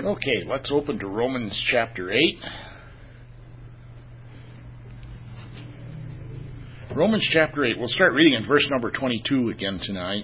Okay, let's open to Romans chapter 8. Romans chapter 8. We'll start reading in verse number 22 again tonight.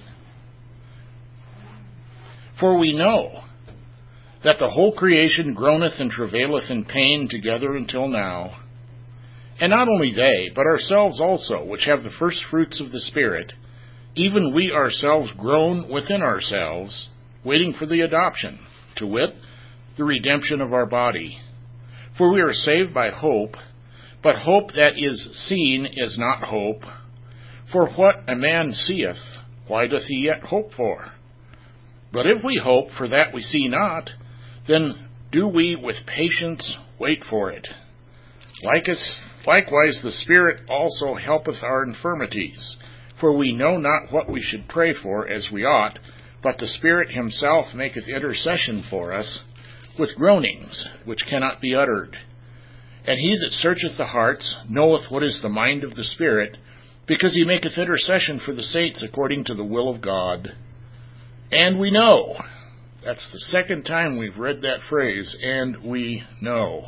For we know that the whole creation groaneth and travaileth in pain together until now. And not only they, but ourselves also, which have the first fruits of the Spirit, even we ourselves groan within ourselves, waiting for the adoption, to wit, the redemption of our body. For we are saved by hope, but hope that is seen is not hope. For what a man seeth, why doth he yet hope for? But if we hope for that we see not, then do we with patience wait for it. Likewise the Spirit also helpeth our infirmities, for we know not what we should pray for as we ought, but the Spirit himself maketh intercession for us with groanings which cannot be uttered. And he that searcheth the hearts knoweth what is the mind of the Spirit, because he maketh intercession for the saints according to the will of God. And we know. That's the second time we've read that phrase, and we know.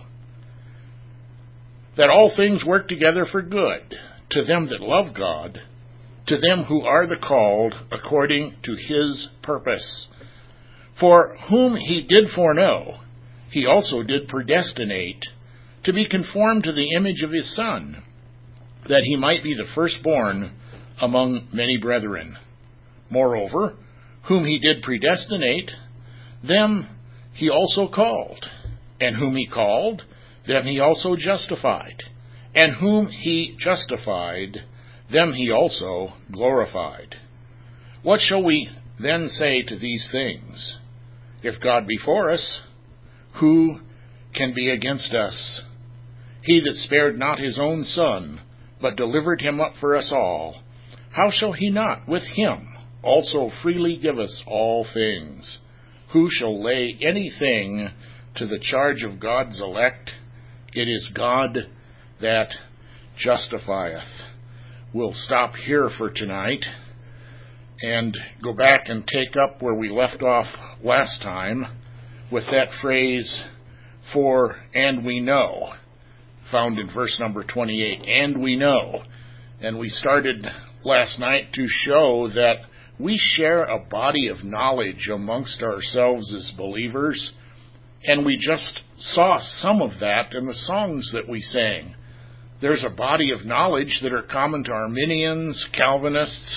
That all things work together for good, to them that love God, to them who are the called according to his purpose. For whom he did foreknow, he also did predestinate, to be conformed to the image of his Son, that he might be the firstborn among many brethren. Moreover, whom he did predestinate, them he also called. And whom he called, them he also justified. And whom he justified, them he also glorified. What shall we then say to these things? If God be for us, who can be against us? He that spared not his own Son, but delivered him up for us all, how shall he not with him also freely give us all things? Who shall lay anything to the charge of God's elect? It is God that justifieth. We'll stop here for tonight and go back and take up where we left off last time with that phrase, for and we know, found in verse number 28, and we know. And we started last night to show that we share a body of knowledge amongst ourselves as believers, and we just saw some of that in the songs that we sang. There's a body of knowledge that are common to Arminians, Calvinists,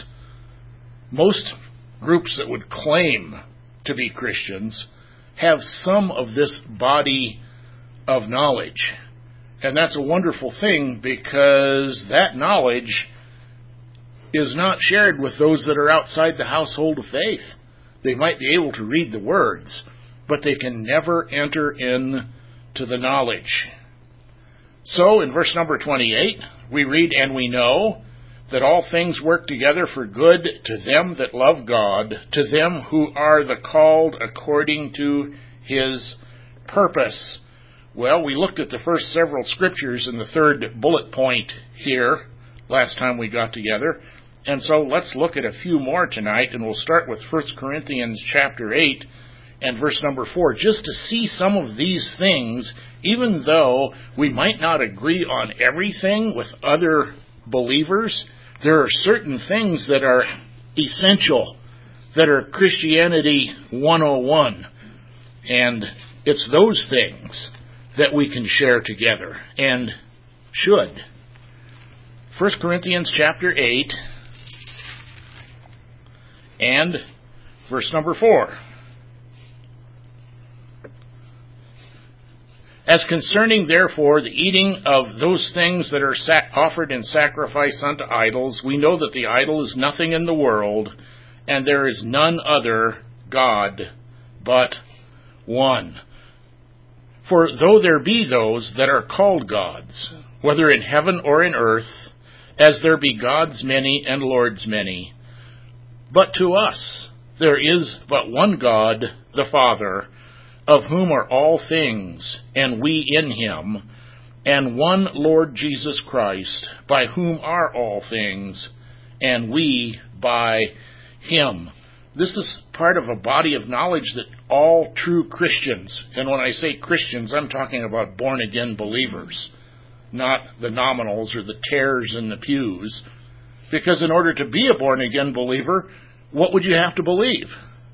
most groups that would claim to be Christians have some of this body of knowledge. And that's a wonderful thing, because that knowledge is not shared with those that are outside the household of faith. They might be able to read the words, but they can never enter into the knowledge. So in verse number 28, we read, and we know that all things work together for good to them that love God, to them who are the called according to his purpose. Well, we looked at the first several scriptures in the third bullet point here last time we got together. And so let's look at a few more tonight, and we'll start with 1 Corinthians chapter 8 and verse number 4, just to see some of these things, even though we might not agree on everything with other believers. There are certain things that are essential, that are Christianity 101, and it's those things that we can share together, and should. 1 Corinthians chapter 8 and verse number 4. As concerning, therefore, the eating of those things that are offered in sacrifice unto idols, we know that the idol is nothing in the world, and there is none other God but one. For though there be those that are called gods, whether in heaven or in earth, as there be gods many and lords many, but to us there is but one God, the Father, of whom are all things, and we in him, and one Lord Jesus Christ, by whom are all things, and we by him. This is part of a body of knowledge that all true Christians, and when I say Christians, I'm talking about born-again believers, not the nominals or the tares in the pews, because in order to be a born-again believer, what would you have to believe?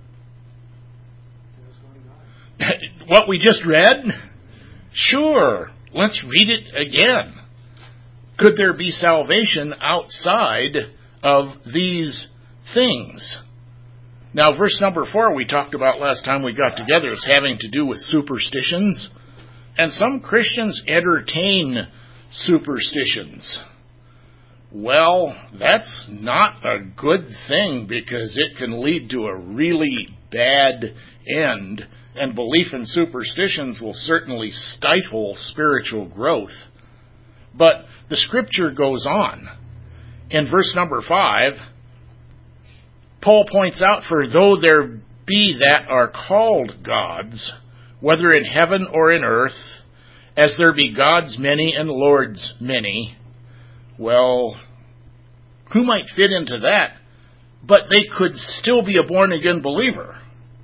What we just read? Sure. Let's read it again. Could there be salvation outside of these things? Now, verse number 4 we talked about last time we got together is having to do with superstitions. And some Christians entertain superstitions. Well, that's not a good thing because it can lead to a really bad end, and belief in superstitions will certainly stifle spiritual growth. But the Scripture goes on. In verse number 5, Paul points out, for though there be that are called gods, whether in heaven or in earth, as there be gods many and lords many. Well, who might fit into that? But they could still be a born-again believer.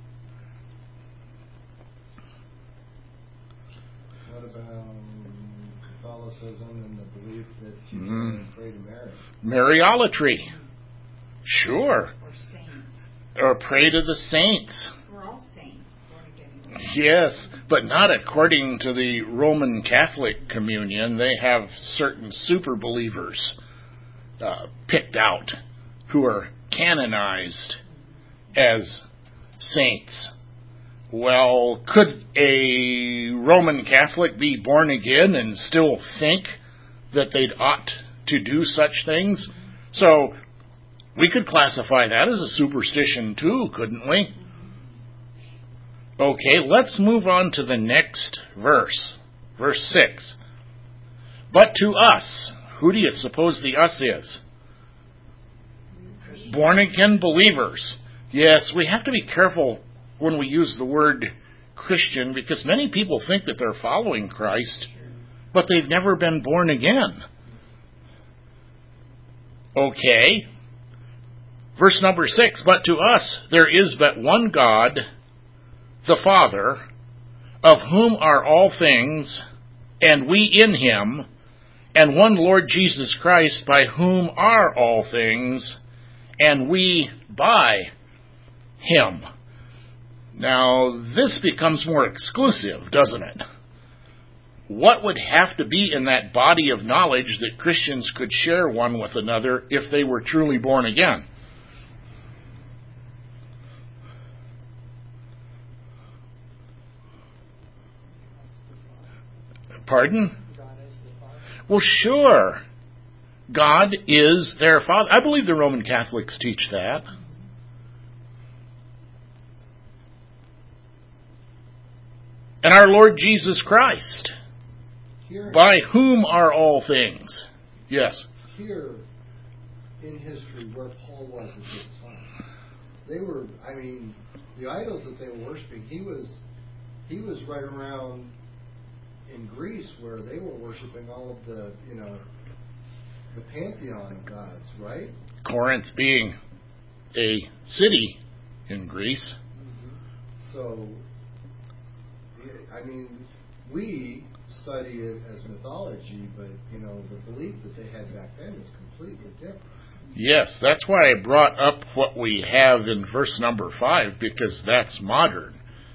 What about Catholicism and the belief that you can pray to Mary? Mariolatry. Sure. Or saints. Or pray to the saints. We're all saints. Yes, but not according to the Roman Catholic communion. They have certain super believers picked out who are canonized as saints. Well, could a Roman Catholic be born again and still think that they'd ought to do such things? So we could classify that as a superstition too, couldn't we? Okay, let's move on to the next verse. Verse 6. But to us, who do you suppose the us is? Born-again believers. Yes, we have to be careful when we use the word Christian, because many people think that they're following Christ, but they've never been born again. Okay. Verse number 6. But to us there is but one God, the Father, of whom are all things, and we in him, and one Lord Jesus Christ, by whom are all things, and we by him. Now, this becomes more exclusive, doesn't it? What would have to be in that body of knowledge that Christians could share one with another if they were truly born again? Pardon? Well, sure. God is their Father. I believe the Roman Catholics teach that. And our Lord Jesus Christ, by whom are all things. Yes. Here in history, where Paul was at this time, they were, the idols that they were worshiping, he was right around in Greece, where they were worshiping all of the pantheon of gods, right? Corinth being a city in Greece. Mm-hmm. So, we study it as mythology, but, the belief that they had back then was completely different. Yes, that's why I brought up what we have in verse number 5, because that's modern.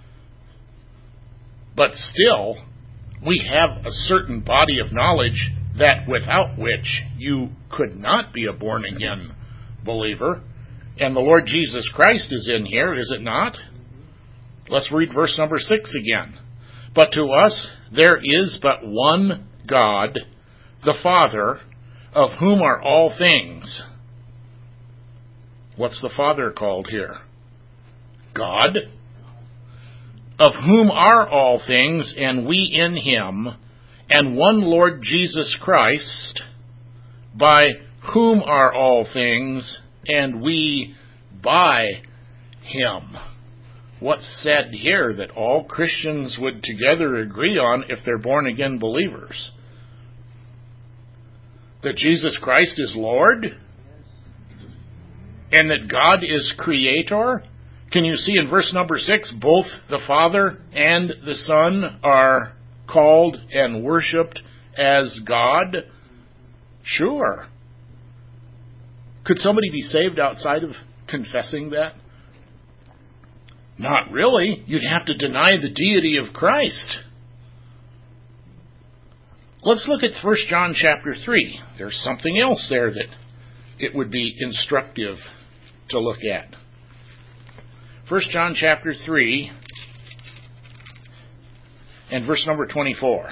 But still, we have a certain body of knowledge that without which you could not be a born-again believer. And the Lord Jesus Christ is in here, is it not? Let's read verse number 6 again. But to us there is but one God, the Father, of whom are all things. What's the Father called here? God. Of whom are all things, and we in him, and one Lord Jesus Christ, by whom are all things, and we by him. What's said here that all Christians would together agree on if they're born-again believers? That Jesus Christ is Lord? And that God is Creator? Can you see in verse number 6, both the Father and the Son are called and worshipped as God? Sure. Could somebody be saved outside of confessing that? Not really. You'd have to deny the deity of Christ. Let's look at 1 John chapter 3. There's something else there that it would be instructive to look at. 1 John chapter 3 and verse number 24.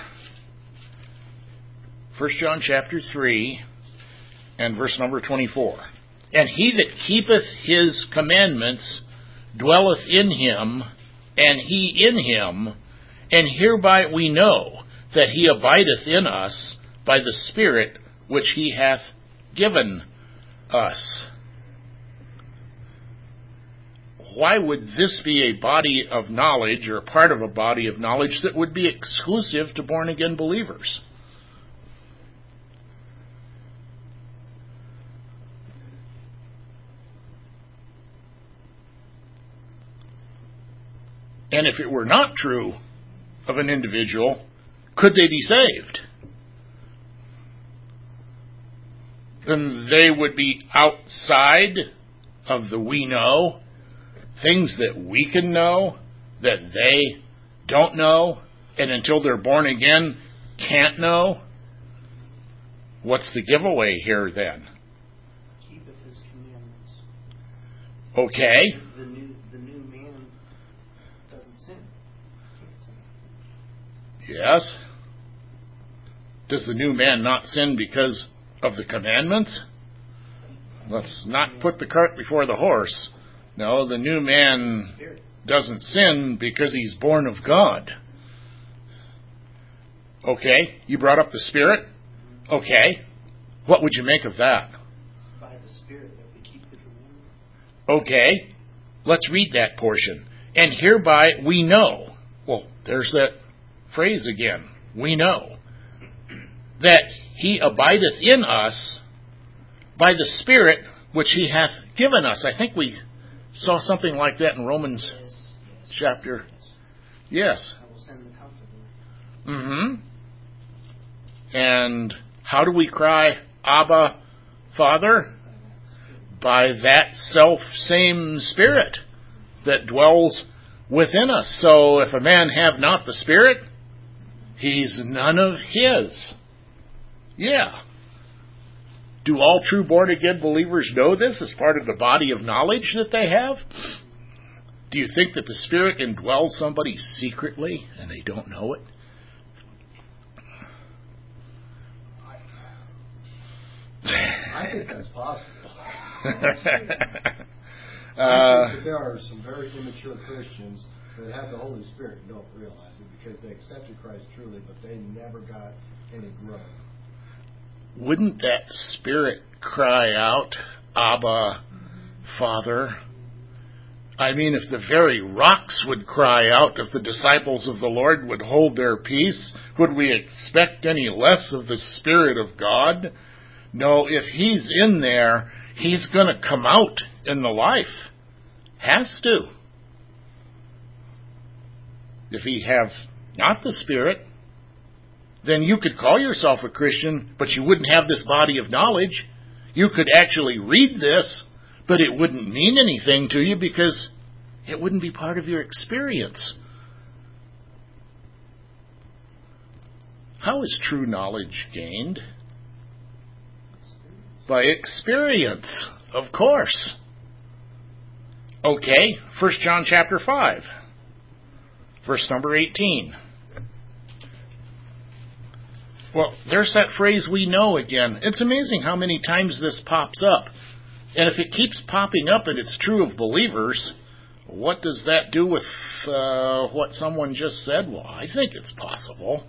1 John chapter 3 and verse number 24. And he that keepeth his commandments dwelleth in him, and he in him, and hereby we know that he abideth in us by the Spirit which he hath given us. Why would this be a body of knowledge, or part of a body of knowledge, that would be exclusive to born-again believers? And if it were not true of an individual, could they be saved? Then they would be outside of the we know, things that we can know, that they don't know, and until they're born again, can't know. What's the giveaway here then? Keepeth his commandments. Okay. The new man doesn't sin. Can't sin. Yes. Does the new man not sin because of the commandments? Let's not put the cart before the horse. No, the new man doesn't sin because he's born of God. Okay, you brought up the Spirit. Okay, what would you make of that? It's by the Spirit that we keep the commandments. Okay, let's read that portion. And hereby we know. Well, there's that phrase again. We know. That he abideth in us by the Spirit which he hath given us. I think we saw something like that in Romans chapter. Yes. I will send the Comforter. Mm-hmm. And how do we cry, Abba, Father? By that self-same Spirit that dwells within us. So if a man have not the Spirit, he's none of his. Yeah. Do all true born-again believers know this as part of the body of knowledge that they have? Do you think that the Spirit indwells somebody secretly and they don't know it? I think that's possible. I think that there are some very immature Christians that have the Holy Spirit and don't realize it because they accepted Christ truly, but they never got any growth. Wouldn't that Spirit cry out, Abba, Father? I mean, if the very rocks would cry out, if the disciples of the Lord would hold their peace, would we expect any less of the Spirit of God? No, if He's in there, He's going to come out in the life. Has to. If He have not the Spirit, then you could call yourself a Christian, but you wouldn't have this body of knowledge. You could actually read this, but it wouldn't mean anything to you because it wouldn't be part of your experience. How is true knowledge gained? By experience, of course. Okay, 1 John chapter 5, verse number 18. Well, there's that phrase, we know, again. It's amazing how many times this pops up. And if it keeps popping up and it's true of believers, what does that do with what someone just said? Well, I think it's possible.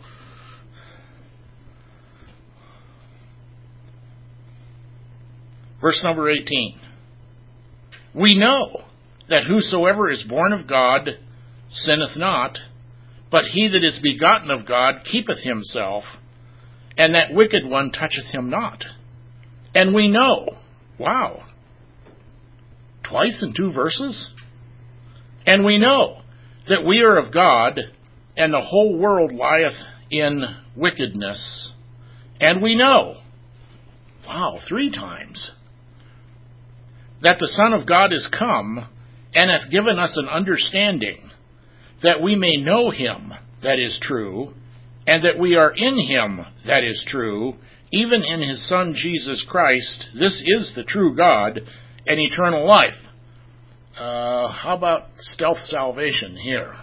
Verse number 18. We know that whosoever is born of God sinneth not, but he that is begotten of God keepeth himself, and that wicked one toucheth him not. And we know. Wow. Twice in 2 verses? And we know that we are of God, and the whole world lieth in wickedness. And we know, 3 times, that the Son of God is come, and hath given us an understanding, that we may know him that is true, and that we are in him that is true, even in his Son Jesus Christ. This is the true God and eternal life. How about stealth salvation here?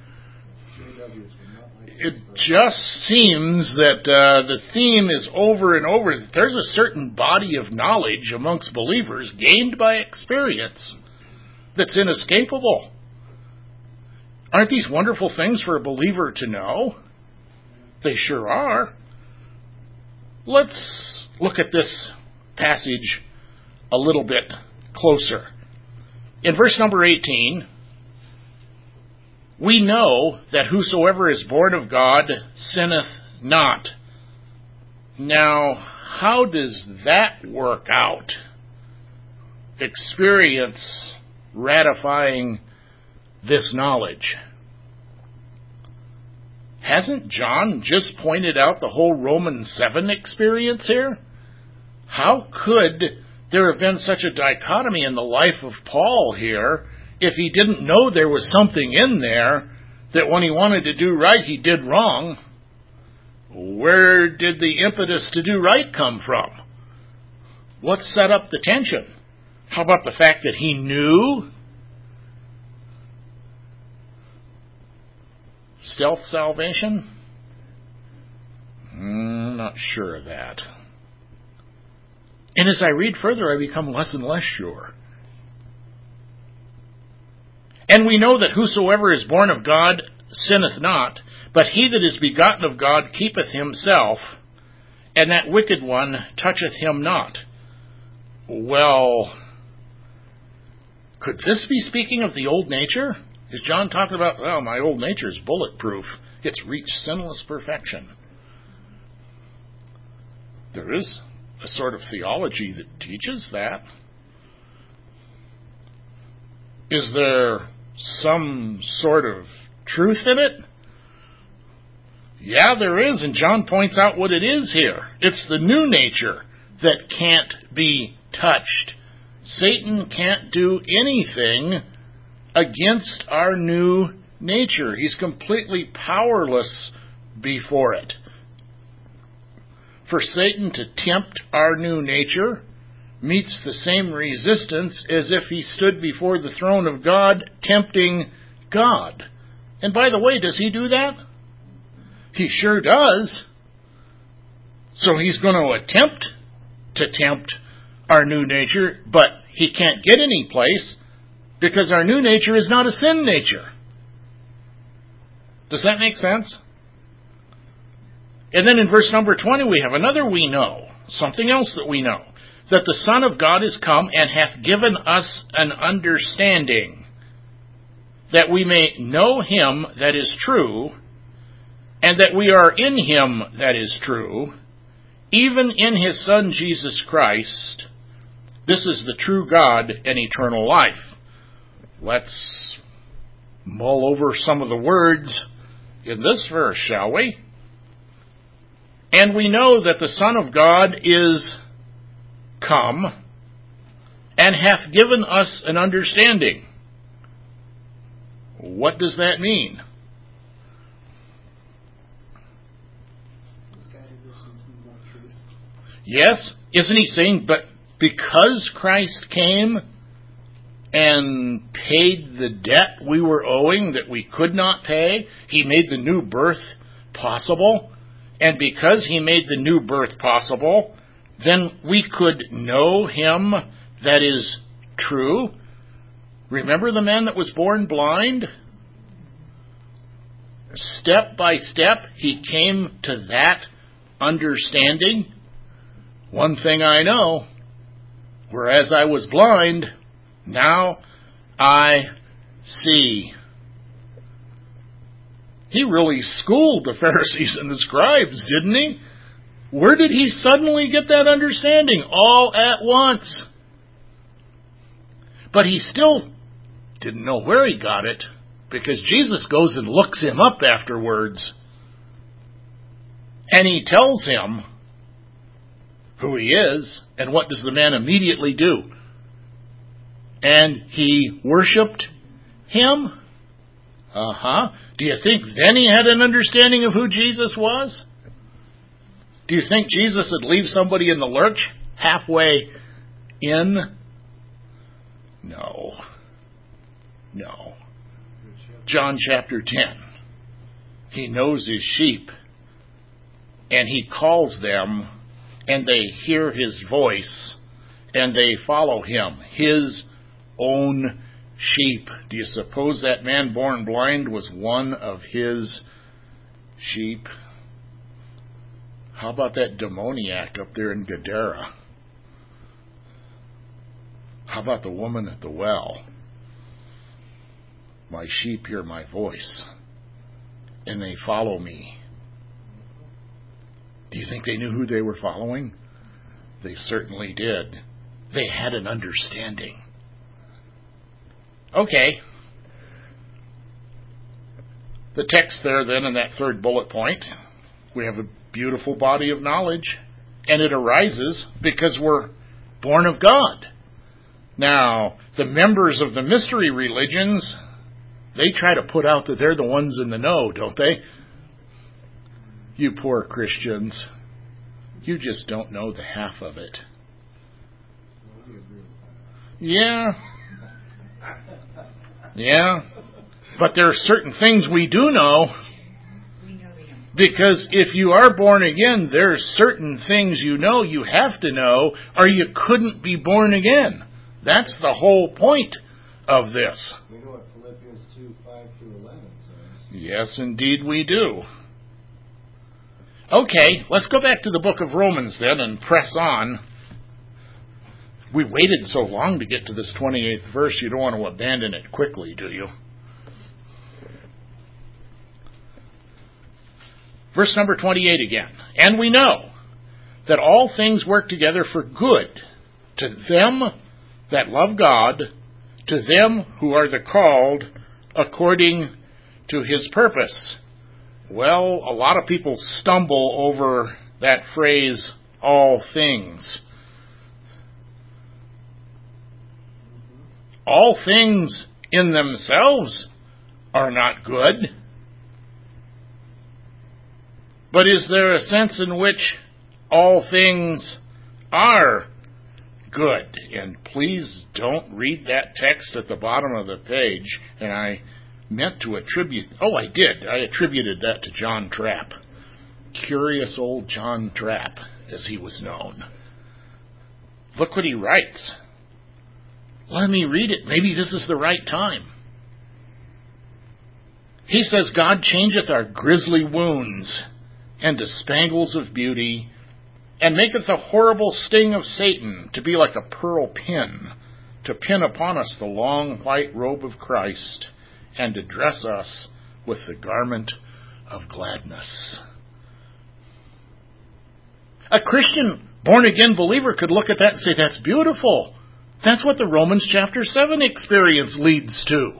It just seems that the theme is over and over. There's a certain body of knowledge amongst believers gained by experience that's inescapable. Aren't these wonderful things for a believer to know? They sure are. Let's look at this passage a little bit closer. In verse number 18, we know that whosoever is born of God sinneth not. Now, how does that work out? Experience ratifying this knowledge. Hasn't John just pointed out the whole Romans 7 experience here? How could there have been such a dichotomy in the life of Paul here if he didn't know there was something in there that when he wanted to do right, he did wrong? Where did the impetus to do right come from? What set up the tension? How about the fact that he knew? Stealth salvation? Not sure of that. And as I read further, I become less and less sure. And we know that whosoever is born of God sinneth not, but he that is begotten of God keepeth himself, and that wicked one toucheth him not. Well, could this be speaking of the old nature? Is John talking about, my old nature is bulletproof. It's reached sinless perfection. There is a sort of theology that teaches that. Is there some sort of truth in it? Yeah, there is, and John points out what it is here. It's the new nature that can't be touched. Satan can't do anything against our new nature. He's completely powerless before it. For Satan to tempt our new nature meets the same resistance as if he stood before the throne of God tempting God. And by the way, does he do that? He sure does. So he's going to attempt to tempt our new nature, but he can't get any place because our new nature is not a sin nature. Does that make sense? And then in verse number 20 we have another we know, something else that we know, that the Son of God is come and hath given us an understanding, that we may know him that is true, and that we are in him that is true, even in his Son Jesus Christ. This is the true God and eternal life. Let's mull over some of the words in this verse, shall we? And we know that the Son of God is come and hath given us an understanding. What does that mean? Yes, isn't he saying, but because Christ came and paid the debt we were owing that we could not pay, he made the new birth possible. And because he made the new birth possible, then we could know him that is true. Remember the man that was born blind? Step by step, he came to that understanding. One thing I know, whereas I was blind, now I see. He really schooled the Pharisees and the scribes, didn't he? Where did he suddenly get that understanding? All at once. But he still didn't know where he got it, because Jesus goes and looks him up afterwards, and he tells him who he is, and what does the man immediately do? And he worshipped him? Do you think then he had an understanding of who Jesus was? Do you think Jesus would leave somebody in the lurch halfway in? No. John chapter 10. He knows his sheep, and he calls them, and they hear his voice, and they follow him, his own sheep. Do you suppose that man born blind was one of his sheep? How about that demoniac up there in Gadara? How about the woman at the well? My sheep hear my voice, and they follow me. Do you think they knew who they were following? They certainly did. They had an understanding. Okay. The text there then in that third bullet point, we have a beautiful body of knowledge, and it arises because we're born of God. Now, the members of the mystery religions, they try to put out that they're the ones in the know, don't they? You poor Christians, you just don't know the half of it. Yeah. But there are certain things we do know. Because if you are born again, there are certain things you have to know, or you couldn't be born again. That's the whole point of this. We know what Philippians 2:5-11 says. Yes, indeed we do. Okay, let's go back to the book of Romans then and press on. We waited so long to get to this 28th verse, you don't want to abandon it quickly, do you? Verse number 28 again. And we know that all things work together for good to them that love God, to them who are the called according to his purpose. Well, a lot of people stumble over that phrase, all things. All things in themselves are not good. But is there a sense in which all things are good? And please don't read that text at the bottom of the page. And I meant to attribute... Oh, I did. I attributed that to John Trapp. Curious old John Trapp, as he was known. Look what he writes. Let me read it. Maybe this is the right time. He says, God changeth our grisly wounds into spangles of beauty, and maketh the horrible sting of Satan to be like a pearl pin, to pin upon us the long white robe of Christ, and to dress us with the garment of gladness. A Christian, born-again believer could look at that and say, that's beautiful. That's what the Romans chapter 7 experience leads to.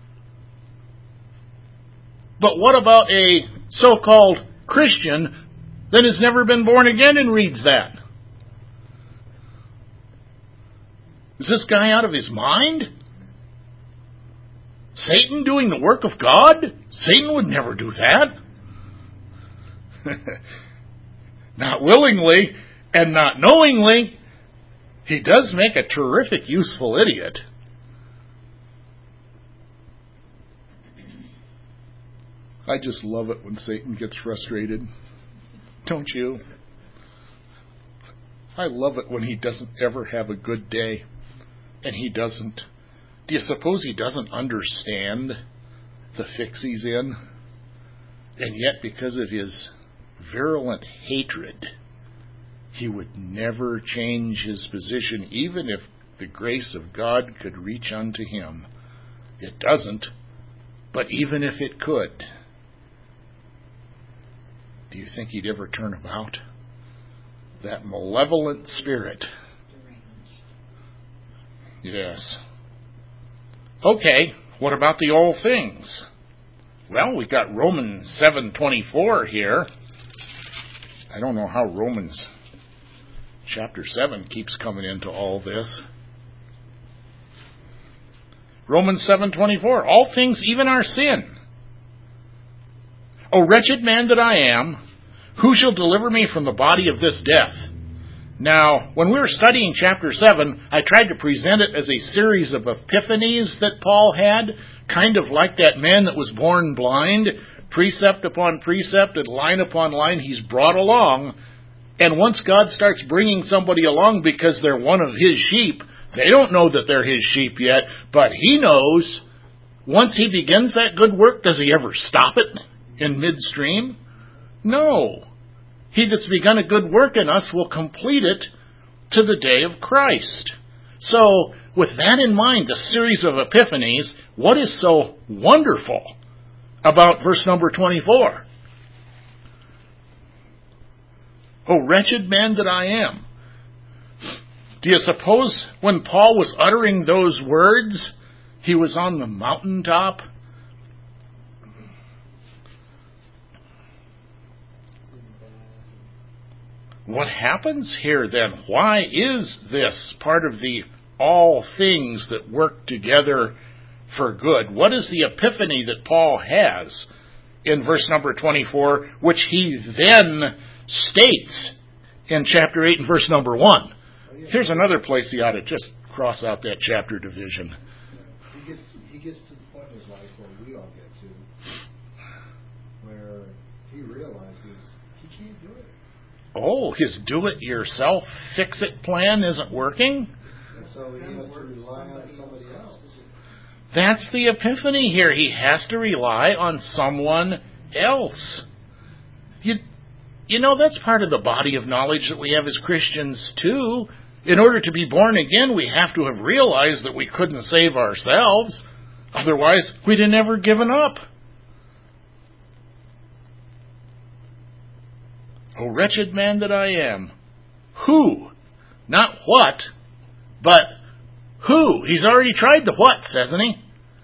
But what about a so-called Christian that has never been born again and reads that? Is this guy out of his mind? Satan doing the work of God? Satan would never do that. Not willingly and not knowingly. He does make a terrific, useful idiot. I just love it when Satan gets frustrated. Don't you? I love it when he doesn't ever have a good day. And he doesn't. Do you suppose he doesn't understand the fix he's in? And yet, because of his virulent hatred, he would never change his position, even if the grace of God could reach unto him. It doesn't, but even if it could, do you think he'd ever turn about? That malevolent spirit. Yes. Okay, what about the all things? Well, we've got Romans 7:24 here. I don't know how Romans chapter 7 keeps coming into all this. Romans 7:24, all things, even our sin. O wretched man that I am, who shall deliver me from the body of this death? Now, when we were studying chapter 7, I tried to present it as a series of epiphanies that Paul had, kind of like that man that was born blind, precept upon precept and line upon line he's brought along. And once God starts bringing somebody along because they're one of his sheep, they don't know that they're his sheep yet, but he knows. Once he begins that good work, does he ever stop it in midstream? No. He that's begun a good work in us will complete it to the day of Christ. So, with that in mind, the series of epiphanies, what is so wonderful about verse number 24? O wretched man that I am. Do you suppose when Paul was uttering those words, he was on the mountaintop? What happens here then? Why is this part of the all things that work together for good? What is the epiphany that Paul has in verse number 24, which he then states in chapter 8 and verse number 1? Here's another place he ought to just cross out that chapter division. He gets to the point in his life where we all get to, where he realizes he can't do it. Oh, his do-it-yourself, fix-it plan isn't working? And so he has to rely on somebody else. That's the epiphany here. He has to rely on someone else. You know, that's part of the body of knowledge that we have as Christians, too. In order to be born again, we have to have realized that we couldn't save ourselves. Otherwise, we'd have never given up. O wretched man that I am. Who? Not what, but who? He's already tried the whats, hasn't he?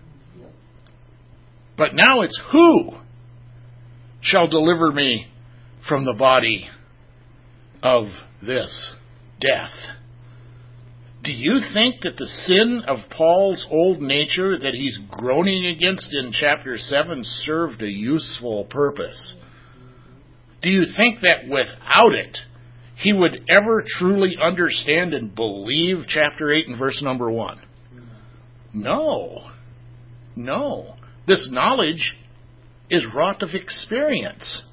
But now it's who shall deliver me from the body of this death? Do you think that the sin of Paul's old nature that he's groaning against in chapter 7 served a useful purpose? Do you think that without it, he would ever truly understand and believe chapter 8 and verse number 1? No. No. This knowledge is wrought of experience.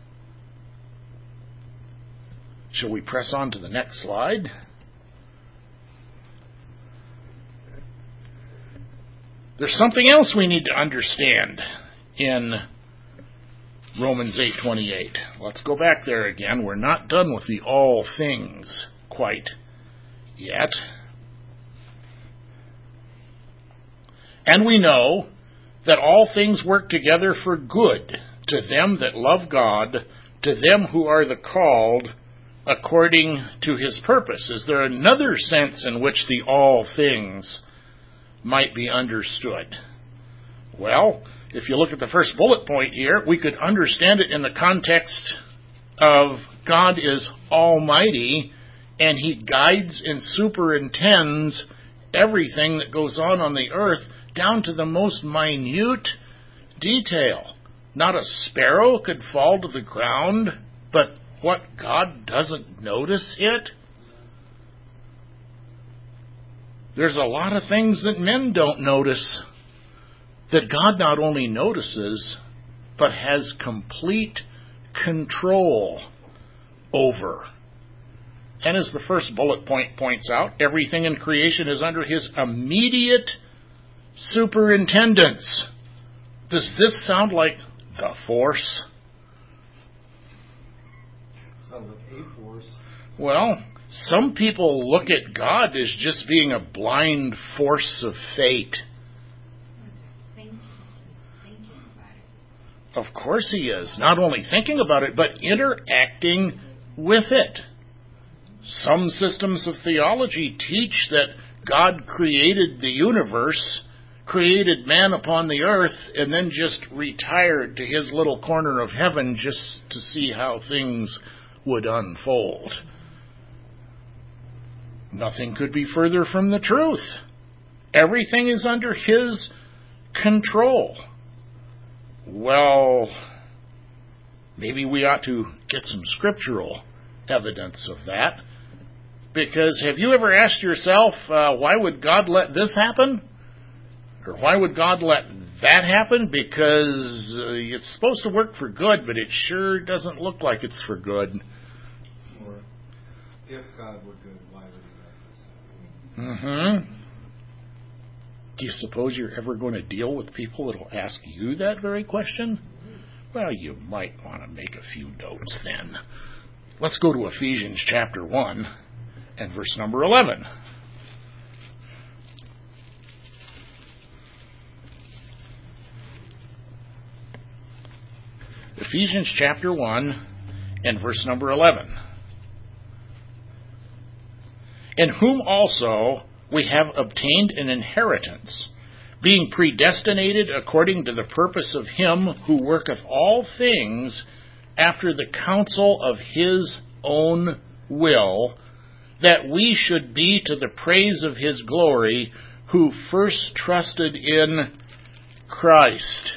Shall we press on to the next slide? There's something else we need to understand in Romans 8:28. Let's go back there again. We're not done with the all things quite yet. And we know that all things work together for good to them that love God, to them who are the called according to his purpose. Is there another sense in which the all things might be understood? Well, if you look at the first bullet point here, we could understand it in the context of God is almighty, and he guides and superintends everything that goes on the earth down to the most minute detail. Not a sparrow could fall to the ground, but what, God doesn't notice it? There's a lot of things that men don't notice that God not only notices, but has complete control over. And as the first bullet point points out, everything in creation is under his immediate superintendence. Does this sound like the force? Sounds like a force. Well, some people look at God as just being a blind force of fate. Of course he is. Not only thinking about it, but interacting with it. Some systems of theology teach that God created the universe, created man upon the earth and then just retired to his little corner of heaven just to see how things would unfold. Nothing could be further from the truth. Everything is under his control. Well, maybe we ought to get some scriptural evidence of that. Because have you ever asked yourself, why would God let this happen? Or why would God let that happen? Because it's supposed to work for good, but it sure doesn't look like it's for good. Or if God were good, why would he let this happen? Do you suppose you're ever going to deal with people that will ask you that very question? Well, you might want to make a few notes then. Let's go to Ephesians chapter 1 and verse number 11. Ephesians chapter 1 and verse number 11. In whom also we have obtained an inheritance, being predestinated according to the purpose of him who worketh all things after the counsel of his own will, that we should be to the praise of his glory, who first trusted in Christ.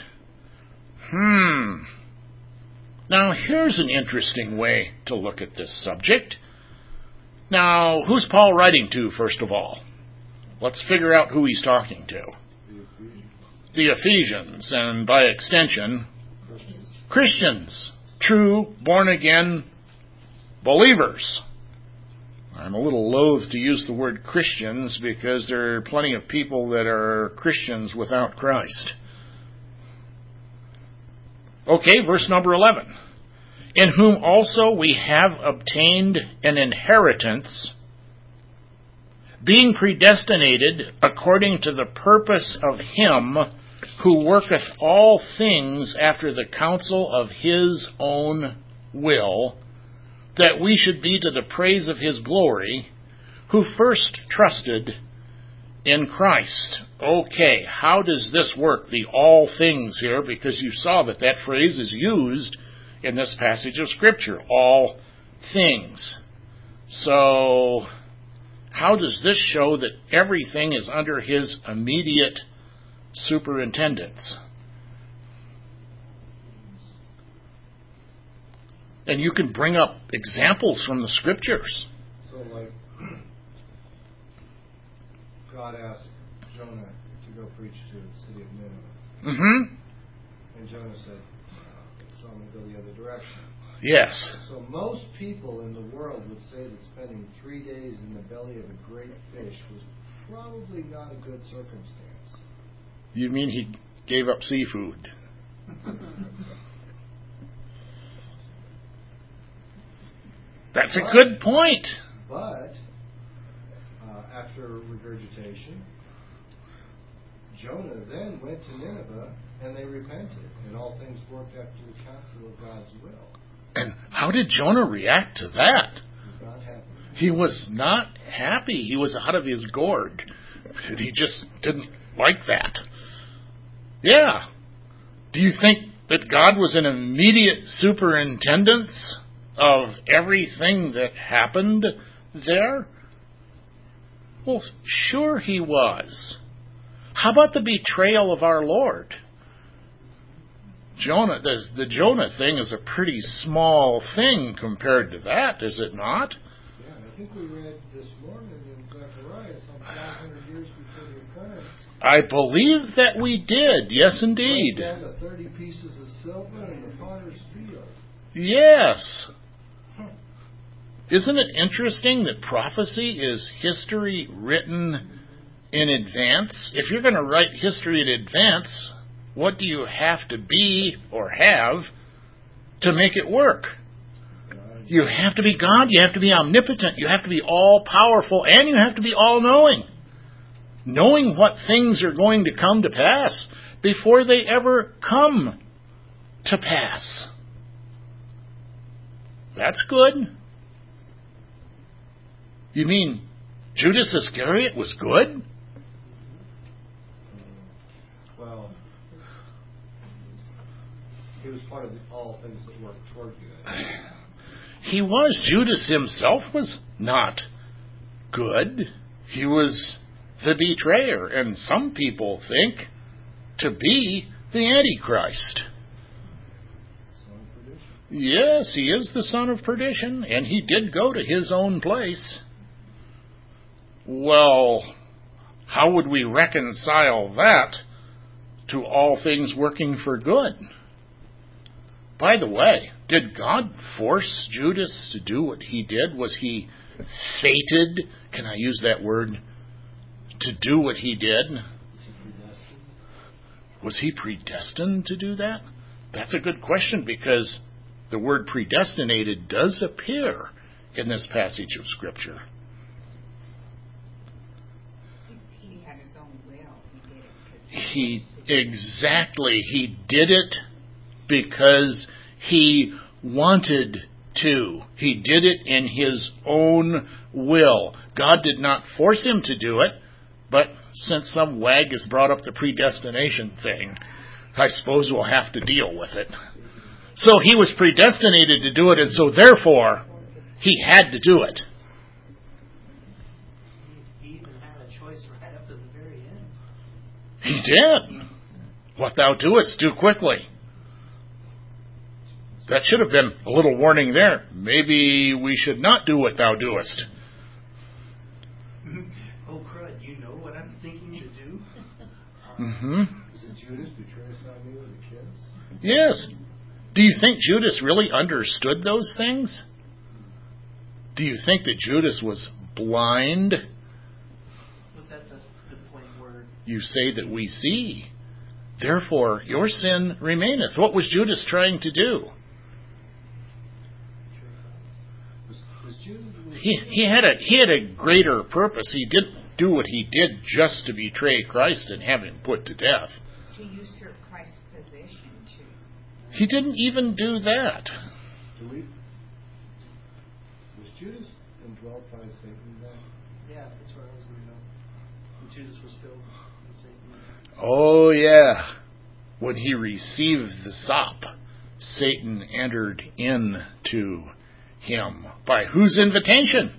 Now, here's an interesting way to look at this subject. Now, who's Paul writing to, first of all? Let's figure out who he's talking to. The Ephesians, and by extension, Christians. True, born-again believers. I'm a little loath to use the word Christians because there are plenty of people that are Christians without Christ. Okay, verse number 11. In whom also we have obtained an inheritance, being predestinated according to the purpose of him who worketh all things after the counsel of his own will, that we should be to the praise of his glory, who first trusted in Christ. Okay, how does this work, the all things here? Because you saw that that phrase is used in this passage of Scripture, all things. So, how does this show that everything is under his immediate superintendence? And you can bring up examples from the Scriptures. So, like, God asked Jonah to go preach to the city of Nineveh. And Jonah said, so I'm going to go the other direction. Yes. So most people in the world would say that spending 3 days in the belly of a great fish was probably not a good circumstance. You mean he gave up seafood? That's a good point. But after regurgitation, Jonah then went to Nineveh and they repented, and all things worked after the counsel of God's will. And how did Jonah react to that? He was not happy. He was not happy. He was out of his gourd. He just didn't like that. Yeah. Do you think that God was in immediate superintendence of everything that happened there? Well, sure he was. How about the betrayal of our Lord? Jonah, the Jonah thing is a pretty small thing compared to that, is it not? Yeah, I think we read this morning in Zechariah some 500 years before the occurrence. I believe that we did, yes indeed. Down to 30 pieces of silver in the potter's field. Yes. Isn't it interesting that prophecy is history written in advance? If you're going to write history in advance, what do you have to be or have to make it work? You have to be God, you have to be omnipotent, you have to be all-powerful, and you have to be all-knowing. Knowing what things are going to come to pass before they ever come to pass. That's good. You mean Judas Iscariot was good? He was part of all things that work toward good. He was. Judas himself was not good. He was the betrayer, and some people think to be the Antichrist. Son of perdition. Yes, he is the son of perdition, and he did go to his own place. Well, how would we reconcile that to all things working for good? By the way, did God force Judas to do what he did? Was he fated, can I use that word, to do what he did? Was he predestined to do that? That's a good question, because the word predestinated does appear in this passage of Scripture. He had his own will. He did it because he wanted to. He did it in his own will. God did not force him to do it, but since some wag has brought up the predestination thing, I suppose we'll have to deal with it. So he was predestinated to do it, and so therefore he had to do it. He even had a choice right up to the very end. He did. What thou doest, do quickly. That should have been a little warning there. Maybe we should not do what thou doest. Oh, crud, you know what I'm thinking to do? Mm-hmm. Is it Judas betrays not me with the kids? Yes. Do you think Judas really understood those things? Do you think that Judas was blind? Was that the point where... You say that we see. Therefore, your sin remaineth. What was Judas trying to do? Was Judas... He had a greater purpose. He didn't do what he did just to betray Christ and have him put to death. To usurp Christ's position, too. He didn't even do that. Was Judas indwelt by Satan then? Yeah, that's what I was going to know. When Judas was filled with Satan. Oh, yeah. When he received the sop, Satan entered into him. By whose invitation?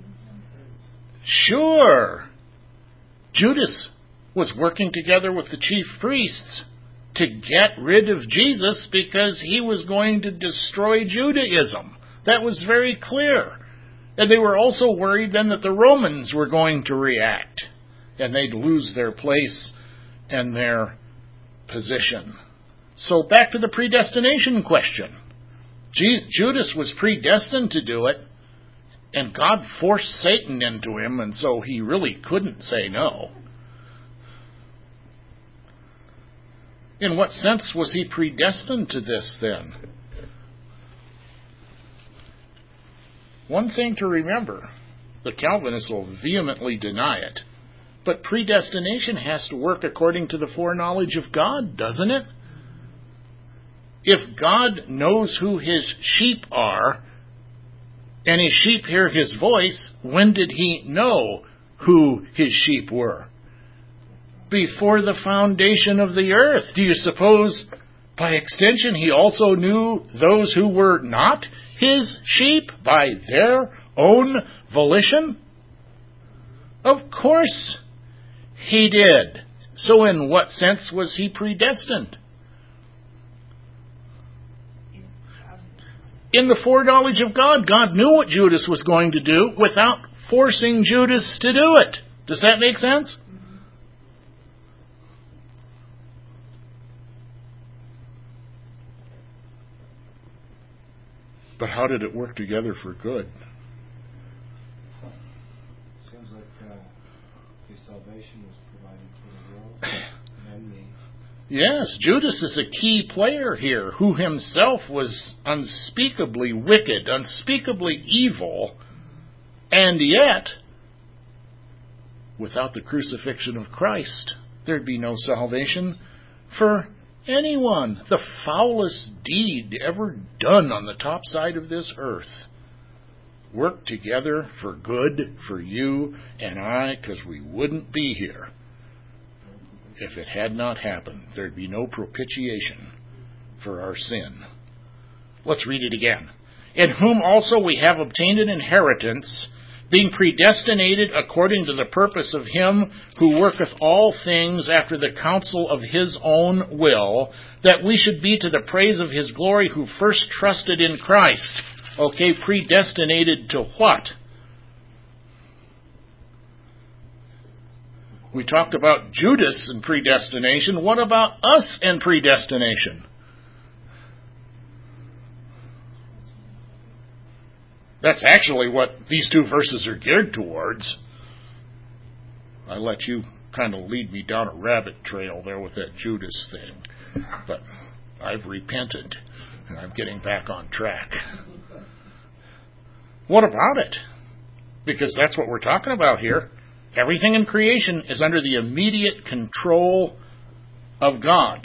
Sure. Judas was working together with the chief priests to get rid of Jesus because he was going to destroy Judaism. That was very clear. And they were also worried then that the Romans were going to react and they'd lose their place and their position. So back to the predestination question. Judas was predestined to do it, and God forced Satan into him, and so he really couldn't say no. In what sense was he predestined to this then? One thing to remember, the Calvinists will vehemently deny it, but predestination has to work according to the foreknowledge of God, doesn't it? If God knows who his sheep are, and his sheep hear his voice, when did he know who his sheep were? Before the foundation of the earth. Do you suppose, by extension, he also knew those who were not his sheep by their own volition? Of course he did. So in what sense was he predestined? In the foreknowledge of God, God knew what Judas was going to do without forcing Judas to do it. Does that make sense? But how did it work together for good? Seems like his salvation was provided for the world and me. Yes, Judas is a key player here, who himself was unspeakably wicked, unspeakably evil, and yet, without the crucifixion of Christ, there'd be no salvation for anyone. The foulest deed ever done on the top side of this earth worked together for good for you and I, because we wouldn't be here if it had not happened. There'd be no propitiation for our sin. Let's read it again. In whom also we have obtained an inheritance, being predestinated according to the purpose of him who worketh all things after the counsel of his own will, that we should be to the praise of his glory who first trusted in Christ. Okay, predestinated to what? We talked about Judas and predestination. What about us and predestination? That's actually what these two verses are geared towards. I let you kind of lead me down a rabbit trail there with that Judas thing. But I've repented, and I'm getting back on track. What about it? Because that's what we're talking about here. Everything in creation is under the immediate control of God.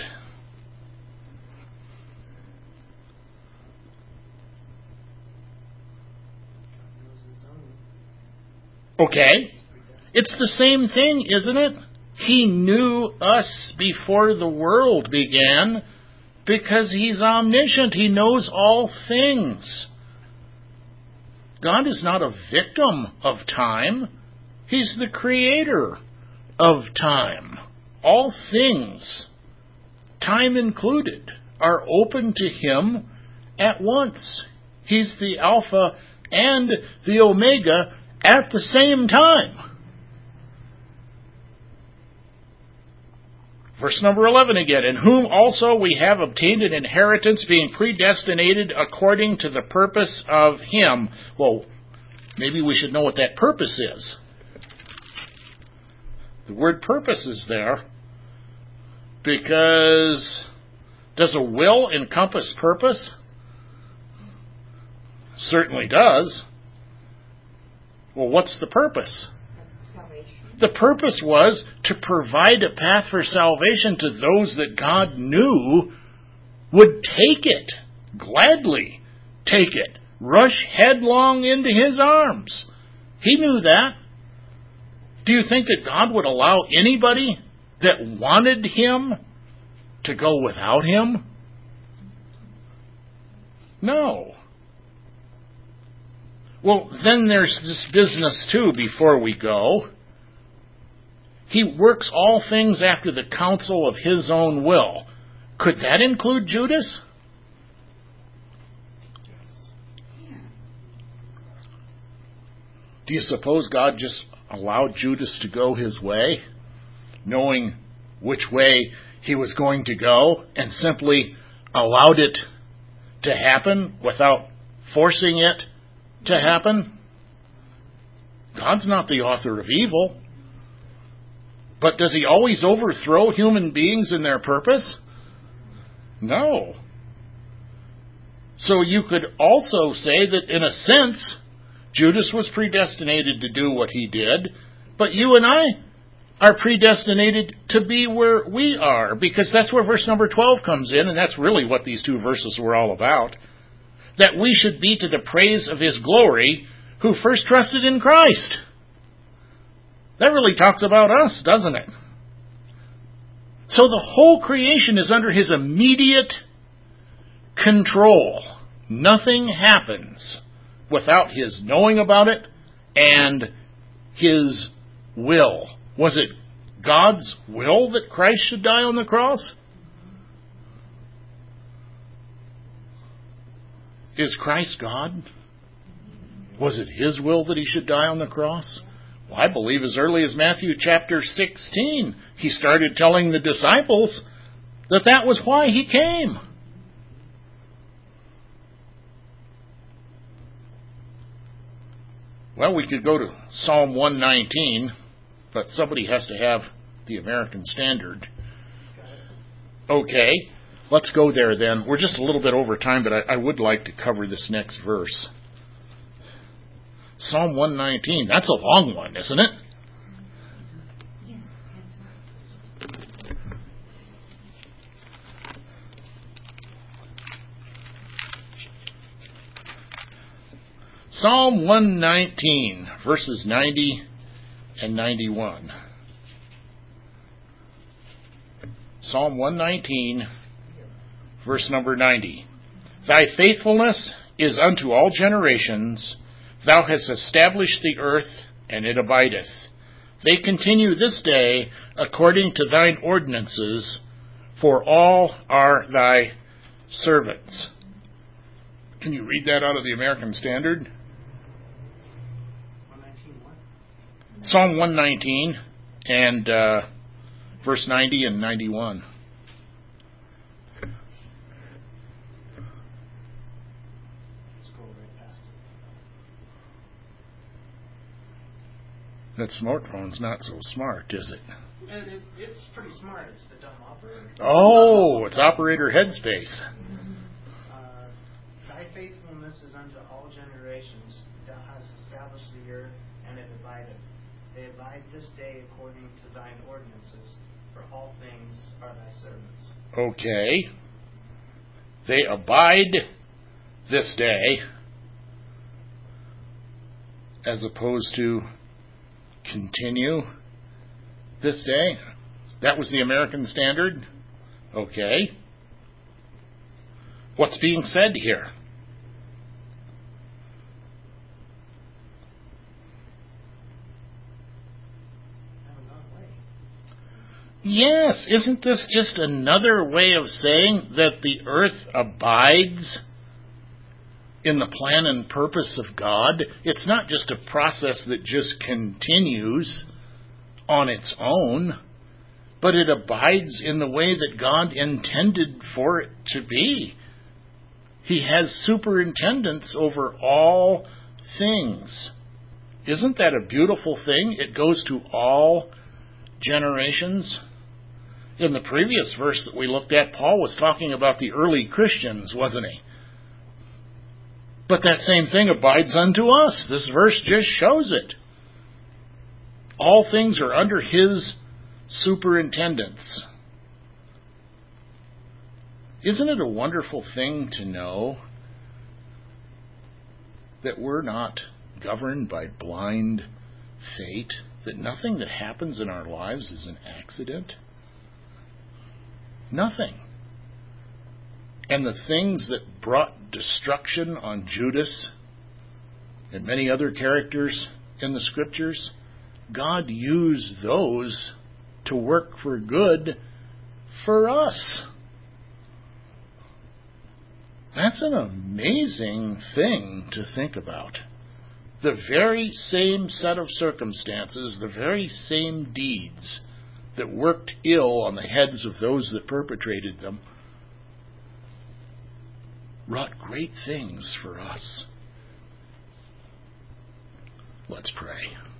Okay. It's the same thing, isn't it? He knew us before the world began because He's omniscient. He knows all things. God is not a victim of time. He's the creator of time. All things, time included, are open to Him at once. He's the Alpha and the Omega at the same time. Verse number 11 again. In whom also we have obtained an inheritance, being predestinated according to the purpose of Him. Well, maybe we should know what that purpose is. The word purpose is there because does a will encompass purpose? Certainly does. Well, what's the purpose? Salvation. The purpose was to provide a path for salvation to those that God knew would take it, gladly take it, rush headlong into His arms. He knew that. Do you think that God would allow anybody that wanted Him to go without Him? No. Well, then there's this business too before we go. He works all things after the counsel of His own will. Could that include Judas? Yeah. Do you suppose God just allowed Judas to go his way, knowing which way he was going to go, and simply allowed it to happen without forcing it to happen? God's not the author of evil. But does He always overthrow human beings in their purpose? No. So you could also say that in a sense, Judas was predestinated to do what he did, but you and I are predestinated to be where we are, because that's where verse number 12 comes in, and that's really what these two verses were all about. That we should be to the praise of His glory, who first trusted in Christ. That really talks about us, doesn't it? So the whole creation is under His immediate control. Nothing happens without His knowing about it and His will. Was it God's will that Christ should die on the cross? Is Christ God? Was it His will that He should die on the cross? Well, I believe as early as Matthew chapter 16, He started telling the disciples that was why He came. Well, we could go to Psalm 119, but somebody has to have the American Standard. Okay, let's go there then. We're just a little bit over time, but I would like to cover this next verse. Psalm 119, that's a long one, isn't it? Psalm 119, verses 90 and 91. Psalm 119, verse number 90. Thy faithfulness is unto all generations. Thou hast established the earth, and it abideth. They continue this day according to thine ordinances, for all are thy servants. Can you read that out of the American Standard? 119 what? Psalm 119 and verse 90 and 91. Let's go right past it. That smartphone's not so smart, is it? And it's pretty smart. It's the dumb operator. Oh, it's operator headspace. Thy faithfulness is unto all generations. Thou hast established the earth, and it abideth. They abide this day according to thine ordinances, for all things are thy servants. Okay. They abide this day, as opposed to continue this day. That was the American Standard? Okay. What's being said here? Haven't gone away. Yes, isn't this just another way of saying that the earth abides in the plan and purpose of God? It's not just a process that just continues on its own, but it abides in the way that God intended for it to be. He has superintendence over all things. Isn't that a beautiful thing? It goes to all generations. In the previous verse that we looked at, Paul was talking about the early Christians, wasn't he? But that same thing abides unto us. This verse just shows it. All things are under his superintendence. Isn't it a wonderful thing to know that we're not governed by blind fate, that nothing that happens in our lives is an accident? Nothing. And the things that brought destruction on Judas and many other characters in the Scriptures, God used those to work for good for us. That's an amazing thing to think about. The very same set of circumstances, the very same deeds that worked ill on the heads of those that perpetrated them, wrought great things for us. Let's pray.